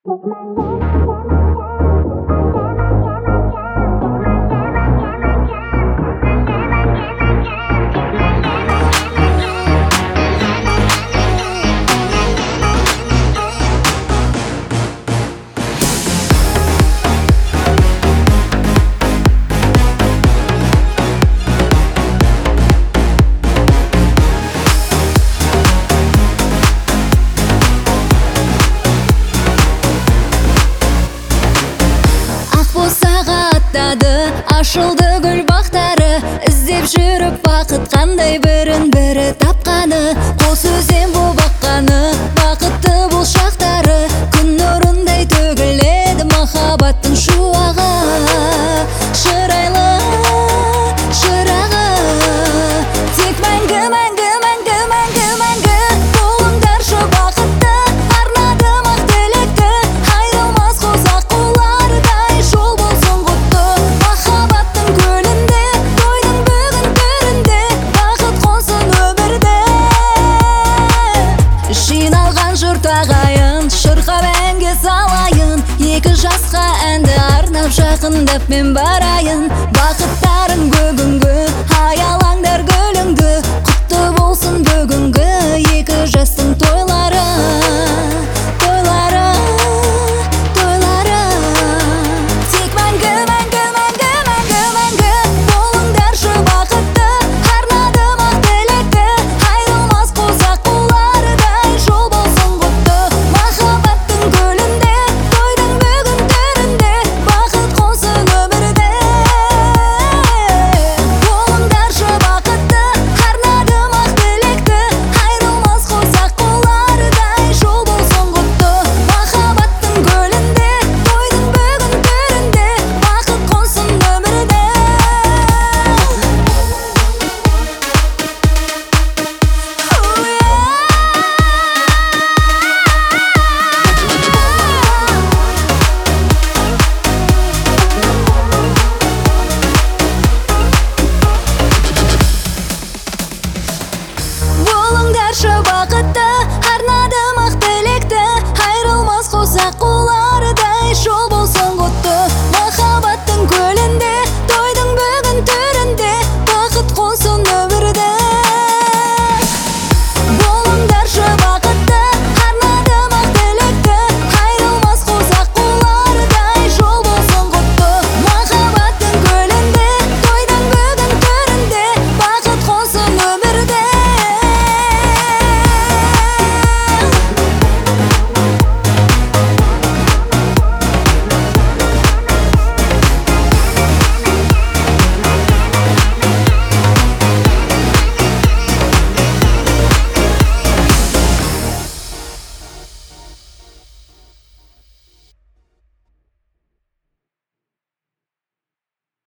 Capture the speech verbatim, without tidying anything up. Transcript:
Ашылды гүл бақтары, іздеп жүріп бақыт қандай бірін бірі тапқаны. Қос өзен бұл баққаны, бақытты бұл шақтары, күн нұрындай төгіледі махаббаттың шуағы. Шырайлы шырағы, тек мәңгі мәңгі мәңгі мәңгі мәңгі болыңдаршы бақытты. Арнадым ақ тілекті, айрылмас қосақ қолардай, жол болсын құтты. Жиналған жұрт ағайын, шырқап әнге салайын. Екі жасқа әнді арнап жақындап мен барайын. Бақытта